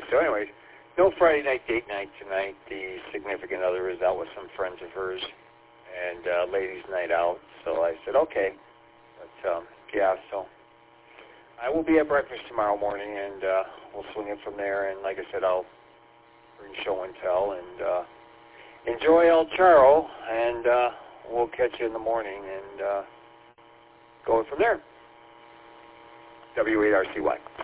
So anyways, no Friday night date night tonight. The significant other is out with some friends of hers and ladies' night out. So I said, okay. But, yeah, so I will be at breakfast tomorrow morning, and we'll swing it from there. And like I said, I'll bring show and tell and enjoy El Charro, and we'll catch you in the morning and go from there. W8RCY.